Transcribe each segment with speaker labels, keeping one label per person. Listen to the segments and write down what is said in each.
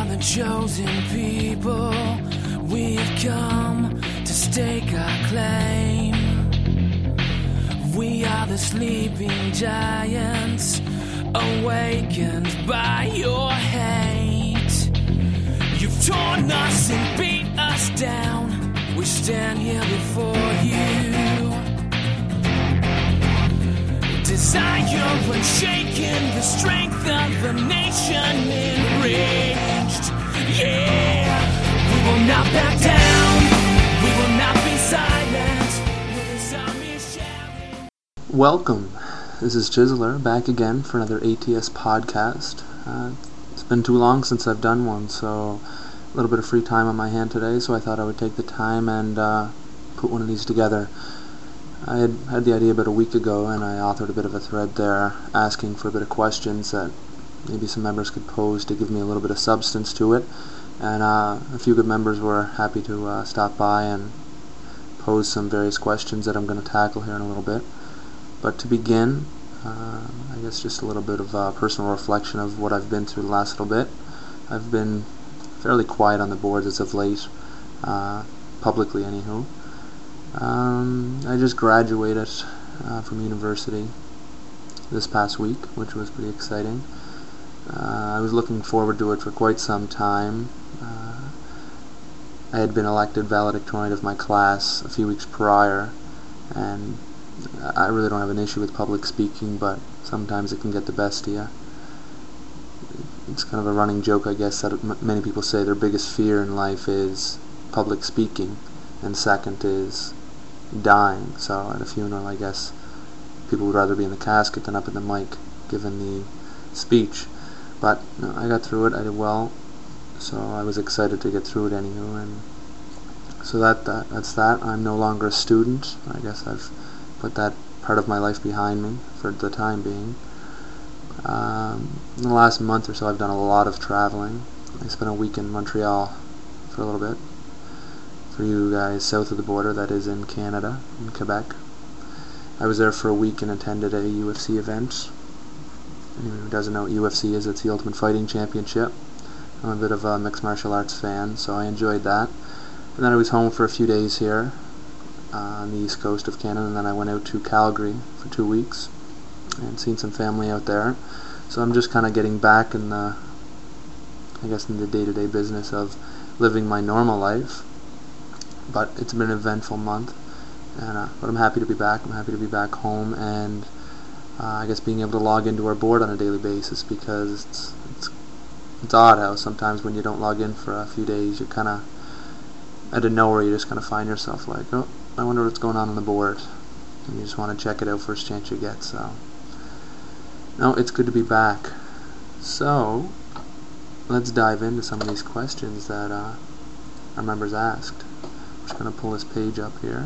Speaker 1: are the chosen people. We've come to stake our claim. We are the sleeping giants, awakened by your hate. You've torn us and beat us down. We stand here before you. Desire unshaken, the strength of a nation enraged. Yeah, we will not back down. We will not be silent. This army is shouting.
Speaker 2: Welcome. This is Chiseler back again for another ATS podcast. It's been too long since I've done one, so a little bit of free time on my hand today, so I thought I would take the time and put one of these together. I had the idea about a week ago, and I authored a bit of a thread there asking for a bit of questions that maybe some members could pose to give me a little bit of substance to it, and a few good members were happy to stop by and pose some various questions that I'm going to tackle here in a little bit. But to begin, I guess just a little bit of personal reflection of what I've been through the last little bit. I've been fairly quiet on the boards as of late, publicly anywho. I just graduated from university this past week, which was pretty exciting. I was looking forward to it for quite some time. I had been elected valedictorian of my class a few weeks prior, and I really don't have an issue with public speaking, but sometimes it can get the best of you. It's kind of a running joke, I guess, that many people say their biggest fear in life is public speaking, and second is dying. So at a funeral, I guess people would rather be in the casket than up in the mic given the speech. But no, I got through it. I did well, so I was excited to get through it anyway. And so that's that. I'm no longer a student. I guess I've put that part of my life behind me for the time being. In the last month or so, I've done a lot of traveling. I spent a week in Montreal for a little bit. For you guys south of the border, that is in Canada, in Quebec. I was there for a week and attended a UFC event. Anyone who doesn't know what UFC is, it's the Ultimate Fighting Championship. I'm a bit of a mixed martial arts fan, so I enjoyed that. And then I was home for a few days here on the east coast of Canada, and then I went out to Calgary for 2 weeks and seen some family out there. So I'm just kind of getting back in the day-to-day business of living my normal life. But it's been an eventful month, and but I'm happy to be back. I'm happy to be back home, and I guess being able to log into our board on a daily basis, because it's odd how sometimes when you don't log in for a few days, you kind of out of nowhere you just kind of find yourself like, oh, I wonder what's going on the board, and you just want to check it out first chance you get. So no, it's good to be back. So let's dive into some of these questions that our members asked. I'm just going to pull this page up here.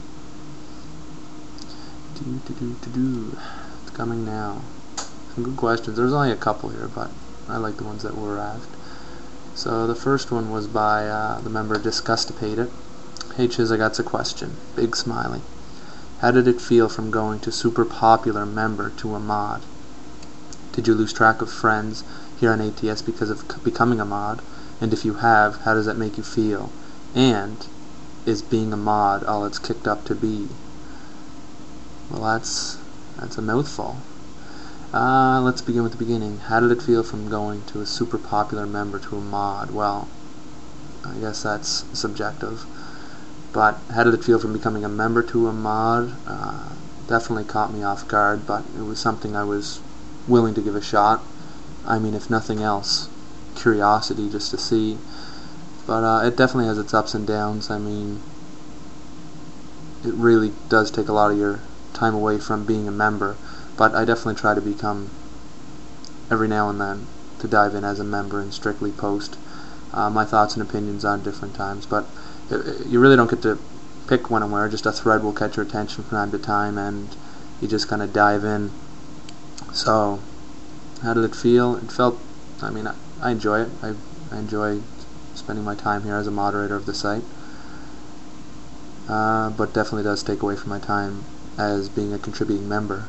Speaker 2: It's coming now. Some good questions. There's only a couple here, but I like the ones that were asked. So the first one was by the member Disgustipated. Hey Chiz, I got a question. Big smiley. How did it feel from going to super popular member to a mod? Did you lose track of friends here on ATS because of becoming a mod? And if you have, how does that make you feel? And is being a mod all it's kicked up to be? Well, that's a mouthful. Let's begin with the beginning. How did it feel from going to a super popular member to a mod? Well, I guess that's subjective. But how did it feel from becoming a member to a mod? Definitely caught me off guard, but it was something I was willing to give a shot. I mean, if nothing else, curiosity just to see. But it definitely has its ups and downs. I mean, it really does take a lot of your time away from being a member. But I definitely try to become, every now and then, to dive in as a member and strictly post my thoughts and opinions on different times. But you really don't get to pick when and where. Just a thread will catch your attention from time to time, and you just kind of dive in. So, how did it feel? It felt, I mean, I enjoy it. I enjoy spending my time here as a moderator of the site. But definitely does take away from my time as being a contributing member.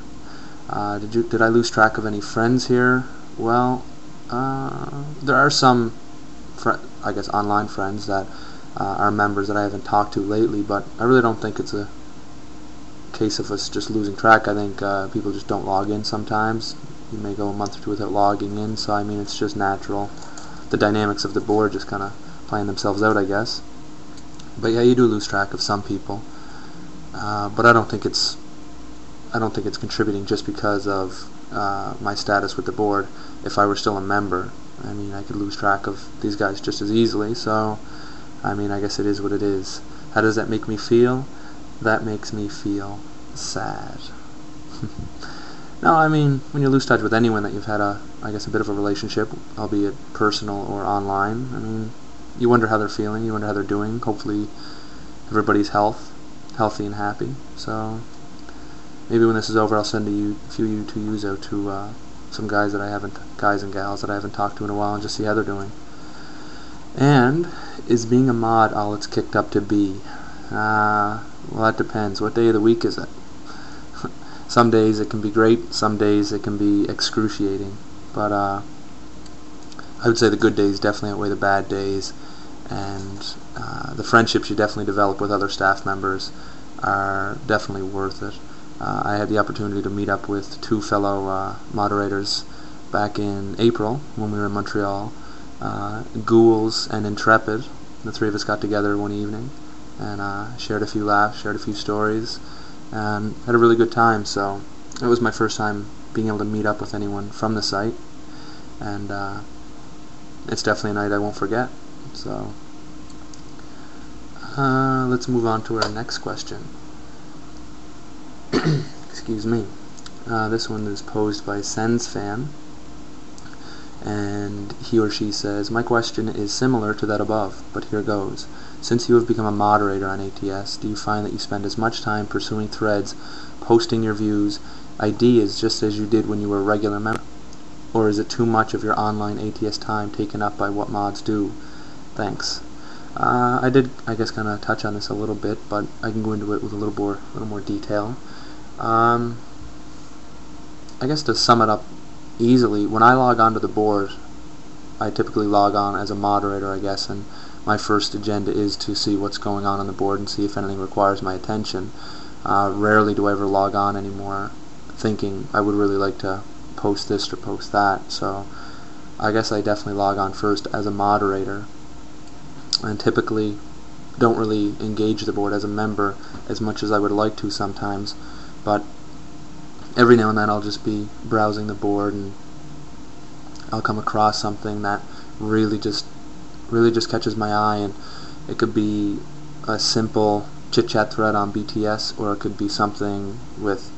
Speaker 2: Did I lose track of any friends here? Well, there are some I guess online friends that are members that I haven't talked to lately, but I really don't think it's a case of us just losing track. I think people just don't log in sometimes. You may go a month or two without logging in, so I mean it's just natural. The dynamics of the board just kind of playing themselves out, I guess. But yeah, you do lose track of some people, but I don't think it's contributing just because of my status with the board. If I were still a member, I mean, I could lose track of these guys just as easily. So, I mean, I guess it is what it is. How does that make me feel? That makes me feel sad. No, I mean, when you lose touch with anyone that you've had a bit of a relationship, albeit personal or online, I mean, you wonder how they're feeling, you wonder how they're doing. Hopefully everybody's healthy and happy. So maybe when this is over, I'll send a few U2Us out to some guys and gals that I haven't talked to in a while, and just see how they're doing. And is being a mod all it's kicked up to be? Well, that depends. What day of the week is it? Some days it can be great, some days it can be excruciating. But I would say the good days definitely outweigh the bad days, and the friendships you definitely develop with other staff members are definitely worth it. I had the opportunity to meet up with two fellow moderators back in April when we were in Montreal, Ghouls and Intrepid. The three of us got together one evening and shared a few laughs, shared a few stories, and had a really good time. So it was my first time being able to meet up with anyone from the site, and it's definitely a night I won't forget. So let's move on to our next question. Excuse me. This one is posed by Sens Fan, and he or she says, my question is similar to that above, but here goes. Since you have become a moderator on ATS, do you find that you spend as much time pursuing threads, posting your views, ideas, just as you did when you were a regular member? Or is it too much of your online ATS time taken up by what mods do? Thanks. I did, I guess, kind of touch on this a little bit, but I can go into it with a little more detail. I guess to sum it up easily, when I log onto the board, I typically log on as a moderator, I guess, and my first agenda is to see what's going on the board and see if anything requires my attention. Rarely do I ever log on anymore thinking I would really like to post this or post that, so I guess I definitely log on first as a moderator, and typically don't really engage the board as a member as much as I would like to sometimes, but every now and then I'll just be browsing the board and I'll come across something that really just catches my eye, and it could be a simple chit-chat thread on BTS, or it could be something with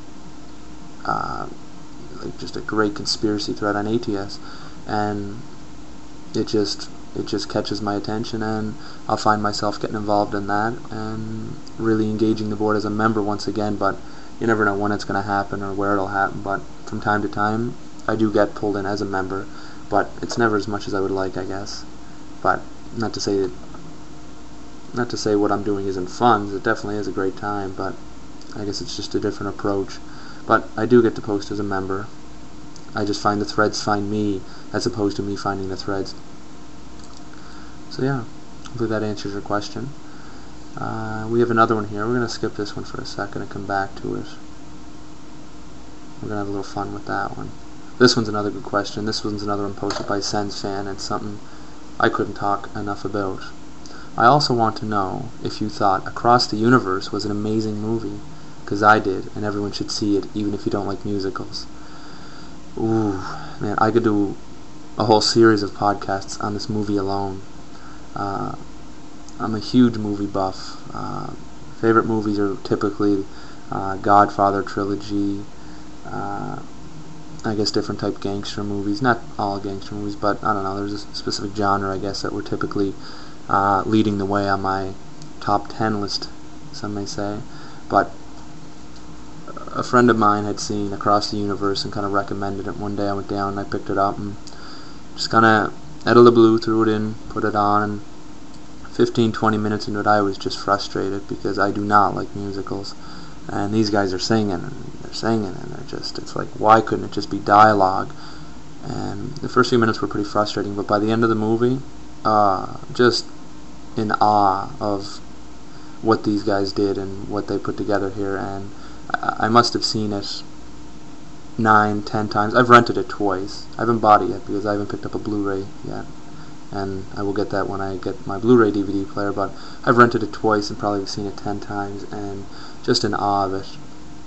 Speaker 2: like just a great conspiracy thread on ATS, and it just catches my attention, and I'll find myself getting involved in that and really engaging the board as a member once again. But you never know when it's going to happen or where it'll happen, but from time to time I do get pulled in as a member, but it's never as much as I would like, I guess. But not to say what I'm doing isn't fun. It definitely is a great time, but I guess it's just a different approach. But I do get to post as a member. I just find the threads find me as opposed to me finding the threads. So yeah, hopefully that answers your question. We have another one here. We're going to skip this one for a second and come back to it. We're going to have a little fun with that one. This one's another good question. This one's another one posted by Sens Fan, and something I couldn't talk enough about. I also want to know if you thought Across the Universe was an amazing movie, because I did, and everyone should see it, even if you don't like musicals. Ooh, man, I could do a whole series of podcasts on this movie alone. I'm a huge movie buff. Favorite movies are typically Godfather trilogy, I guess different type gangster movies. Not all gangster movies, but I don't know, there's a specific genre, I guess, that were typically leading the way on my top 10 list, some may say. But a friend of mine had seen Across the Universe and kind of recommended it. One day I went down and I picked it up and just kind of out of the blue threw it in, put it on, and 15-20 minutes into it I was just frustrated because I do not like musicals, and these guys are singing and they're just, it's like, why couldn't it just be dialogue? And the first few minutes were pretty frustrating, but by the end of the movie just in awe of what these guys did and what they put together here. And I must have seen it 9-10 times. I've rented it twice. I haven't bought it yet because I haven't picked up a Blu-ray yet, and I will get that when I get my Blu-ray DVD player. But I've rented it twice and probably seen it 10 times, and just in awe of it.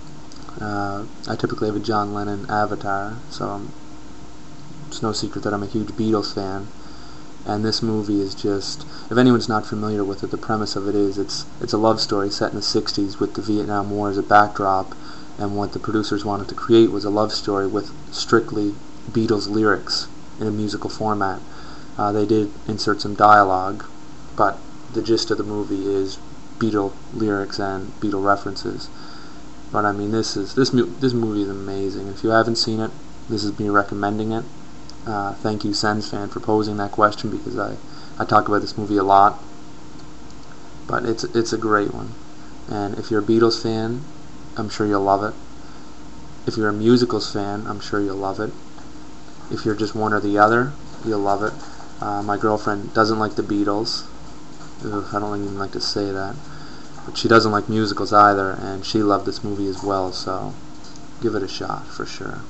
Speaker 2: I typically have a John Lennon avatar, so it's no secret that I'm a huge Beatles fan. And this movie is just, if anyone's not familiar with it, the premise of it is it's a love story set in the 60s with the Vietnam War as a backdrop, and what the producers wanted to create was a love story with strictly Beatles lyrics in a musical format. They did insert some dialogue, but the gist of the movie is Beatle lyrics and Beatle references. But I mean, this movie is amazing. If you haven't seen it, this is me recommending it. Thank you, Sens fan, for posing that question, because I talk about this movie a lot. But it's a great one. And if you're a Beatles fan, I'm sure you'll love it. If you're a musicals fan, I'm sure you'll love it. If you're just one or the other, you'll love it. My girlfriend doesn't like the Beatles. Ugh, I don't even like to say that. But she doesn't like musicals either, and she loved this movie as well, so give it a shot for sure.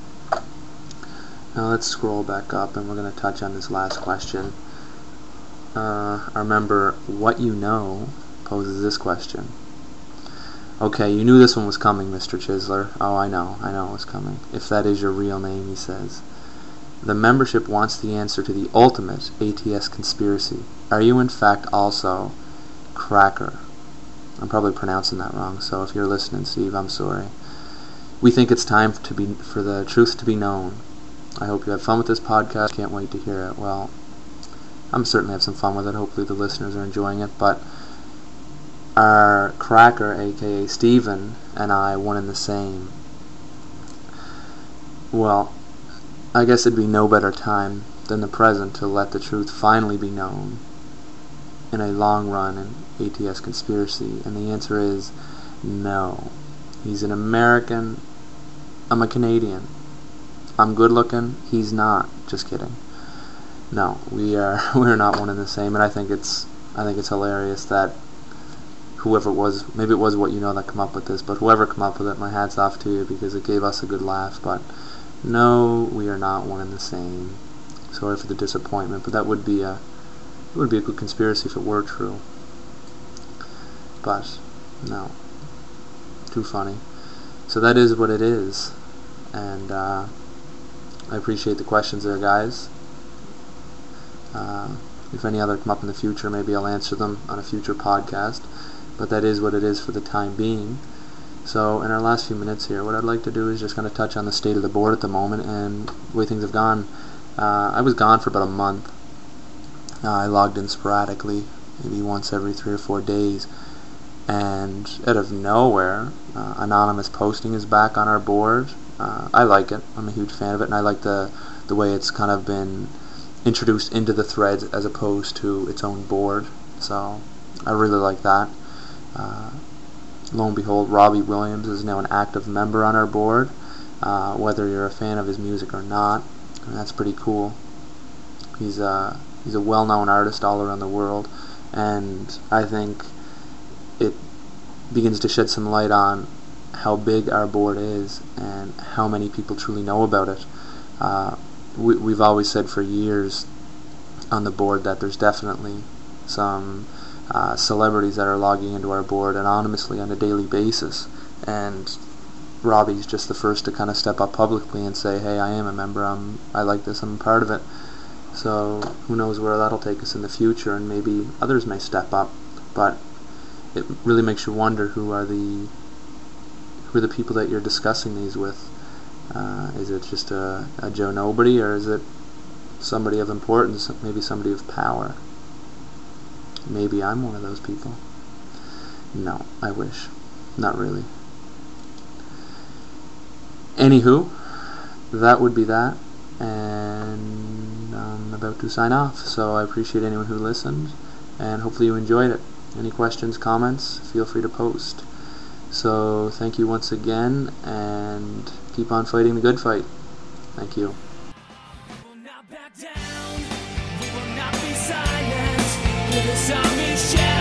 Speaker 2: Now let's scroll back up, and we're going to touch on this last question. Our member, What You Know, poses this question. Okay, you knew this one was coming, Mr. Chisler. Oh, I know it was coming. If that is your real name, he says. The membership wants the answer to the ultimate ATS conspiracy. Are you in fact also Cracker? I'm probably pronouncing that wrong, so if you're listening, Steve, I'm sorry. We think it's time for the truth to be known. I hope you have fun with this podcast. Can't wait to hear it. Well, I'm certainly have some fun with it. Hopefully the listeners are enjoying it. But our Cracker, aka Steven, and I, one and the same. Well, I guess it'd be no better time than the present to let the truth finally be known in a long run in ATS conspiracy. And the answer is no. He's an American. I'm a Canadian. I'm good looking. He's not. Just kidding. No, we're not one and the same. And I think it's hilarious that whoever it was, maybe it was What You Know that come up with this, but whoever come up with it, my hat's off to you, because it gave us a good laugh. But no, we are not one and the same. Sorry for the disappointment, but that would be a good conspiracy if it were true. But no, too funny. So that is what it is, and I appreciate the questions there, guys. If any other come up in the future, maybe I'll answer them on a future podcast. But that is what it is for the time being. So in our last few minutes here, what I'd like to do is just kind of touch on the state of the board at the moment and the way things have gone. I was gone for about a month. I logged in sporadically, maybe once every 3 or 4 days. And out of nowhere, anonymous posting is back on our board. I like it. I'm a huge fan of it, and I like the way it's kind of been introduced into the threads as opposed to its own board. So I really like that. Lo and behold, Robbie Williams is now an active member on our board, whether you're a fan of his music or not. And that's pretty cool. He's a well-known artist all around the world, and I think it begins to shed some light on how big our board is and how many people truly know about it. We've always said for years on the board that there's definitely some celebrities that are logging into our board anonymously on a daily basis, and Robbie's just the first to kind of step up publicly and say, hey, I am a member, I like this, I'm a part of it. So who knows where that'll take us in the future, and maybe others may step up. But it really makes you wonder who are the people that you're discussing these with. Is it just a Joe Nobody, or is it somebody of importance, maybe somebody of power? Maybe I'm one of those people. No, I wish. Not really. Anywho, that would be that, and I'm about to sign off. So I appreciate anyone who listened, and hopefully you enjoyed it. Any questions, comments, feel free to post. So thank you once again, and keep on fighting the good fight. Thank you.
Speaker 1: We will not back down. We will not be silent. This army's shadow.